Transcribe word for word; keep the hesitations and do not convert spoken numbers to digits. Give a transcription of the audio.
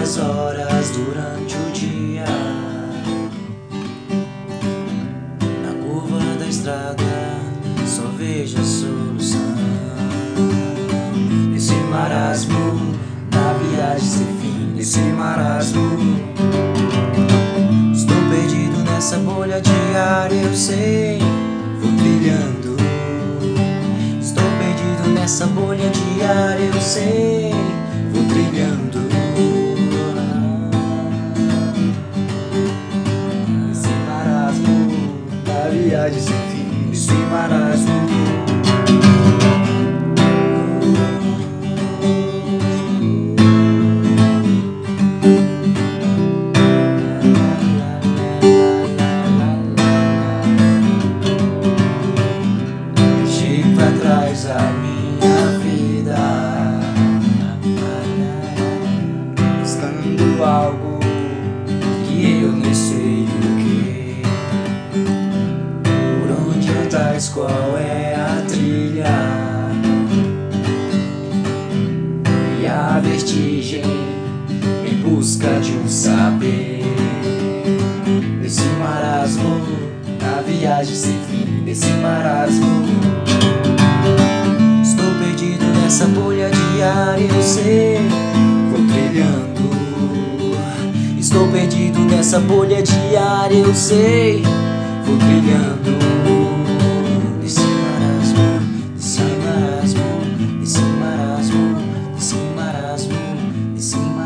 muitas horas durante o dia. Na curva da estrada só vejo a solução. Nesse marasmo, na viagem sem fim, nesse marasmo, estou perdido nessa bolha de ar, eu sei, vou trilhando. Estou perdido nessa bolha de ar, eu sei, vou trilhando. Nesse marasmo, na viagem sem fim, nesse marasmo. Traz a minha vida, buscando algo que eu nem sei o que. Por onde andas, qual é a trilha? E a vertigem em busca de um saber. Nesse marasmo, na viagem sem fim, nesse marasmo, nessa bolha de ar, eu sei, vou trilhando. Estou perdido nessa bolha de ar, eu sei, vou trilhando. Nesse marasmo, nesse marasmo, nesse marasmo, nesse marasmo, nesse marasmo.